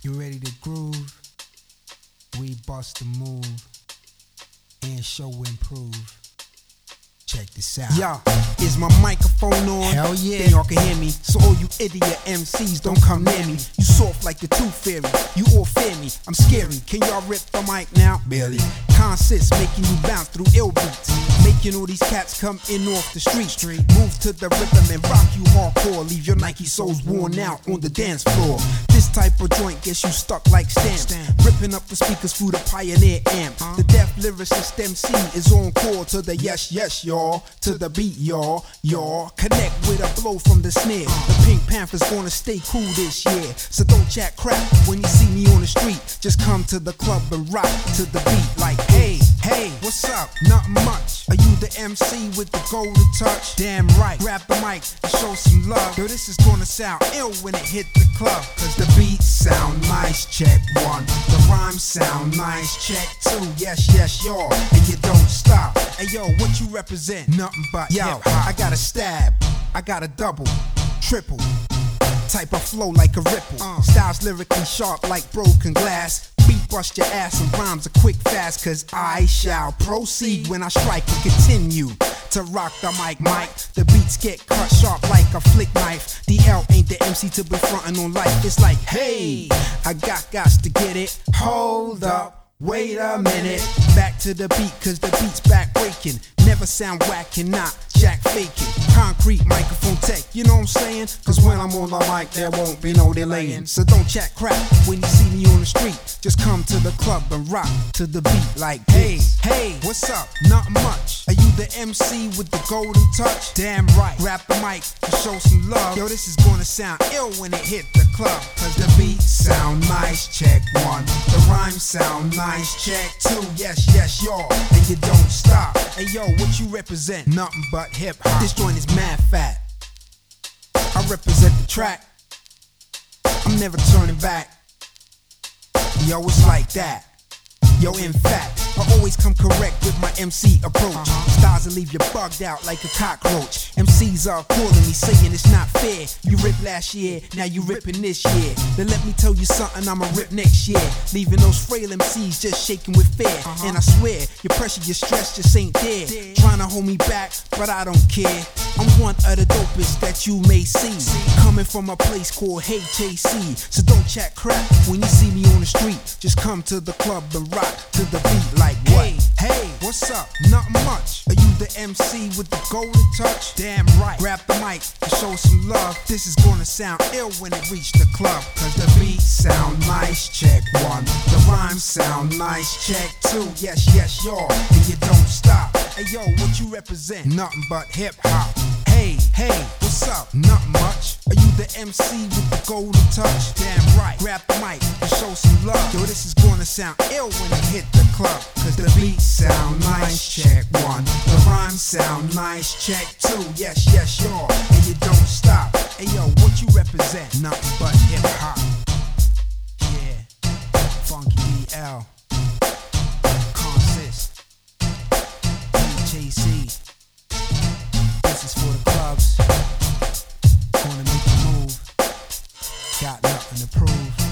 You ready to groove? We bust a move and show improve. Check this out. Yeah, is my microphone on? Hell yeah. Then y'all can hear me. So all you idiot MCs don't come near me. You soft like the Tooth Fairy. You all fear me. I'm scary. Can y'all rip the mic now? Barely. Consists making you bounce through ill beats. Making all these cats come in off the street. Move to the rhythm and rock you hardcore. Leave your Nike soles worn out on the dance floor. This type of joint gets you stuck like stamps. Ripping up the speakers through the Pioneer amp. The deaf lyricist MC is on call to the yes, yes, y'all. To the beat, y'all. Connect with a blow from the snare. The Pink Panthers gonna stay cool this year. So don't chat crap when you see me on the street. Just come to the club and rock to the beat like, hey, what's up? Nothing much. Are you the MC with the golden touch? Damn right. Grab the mic and show some love. Yo, this is gonna sound ill when it hit the club. Cause the beats sound nice, check one. The rhymes sound nice, check two. Yes, yes, y'all. And you don't stop. Hey yo, what you represent? Nothing but yo, I got a stab, I got a double, triple. Type of flow like a ripple. Styles lyrically sharp like broken glass. Beat bust your ass and rhymes are quick fast. Cause I shall proceed when I strike and continue to rock the mic. The beats get cut sharp like a flick knife. DL ain't the MC to be frontin' on life. It's like, hey, I got to get it. Hold up, wait a minute. Back to the beat cause the beat's back breaking. Never sound whack and not jack faking. Concrete microphone tech, you know what I'm saying? Cause when I'm on the mic there won't be no delaying. So don't chat crap when you see me on the street. Just come to the club and rock to the beat like, hey, what's up? Nothing much. Are you the MC with the golden touch? Damn right. Grab the mic and show some love. Yo, this is gonna sound ill when it hit the club. Cause the beats sound nice, check one. The rhymes sound nice, check two. Yes, yes, y'all. And you don't stop. Hey yo, what you represent? Nothing but hip hop. This joint is mad fat. I represent the track. I'm never turning back. Yo, it's like that. Yo, in fact, I always come correct with my MC approach. Styles will leave you bugged out like a cockroach. MCs are calling me saying it's not fair. You ripped last year, now you ripping this year. Then let me tell you something, I'ma rip next year. Leaving those frail MCs just shaking with fear. And I swear, your pressure, your stress just ain't there. Trying to hold me back, but I don't care. I'm one of the dopest that you may see. Coming from a place called HAC. So don't chat crap when you see me on the street. Just come to the club and rock to the beat like, what? Hey, what's up? Nothing much. Are you the MC with the golden touch? Damn right. Grab the mic and show some love. This is gonna sound ill when it reach the club. Cause the beats sound nice, check one. The rhymes sound nice, check two. Yes, yes, y'all. And you don't stop. Hey yo, what you represent? Nothing but hip hop. Hey, what's up? Nothing much. Are you the MC with the golden touch? Damn right. Grab the mic and show some love. Yo, this is gonna sound ill when it hit the club. Cause the beats sound nice, check one. The rhymes sound nice, check two. Yes, yes, y'all. And you don't stop. Hey yo, what you represent? Nothing but hip hop. Yeah, Funky DL. Consist. HAC. This is for the clubs. Gonna make you move. Got nothing to prove.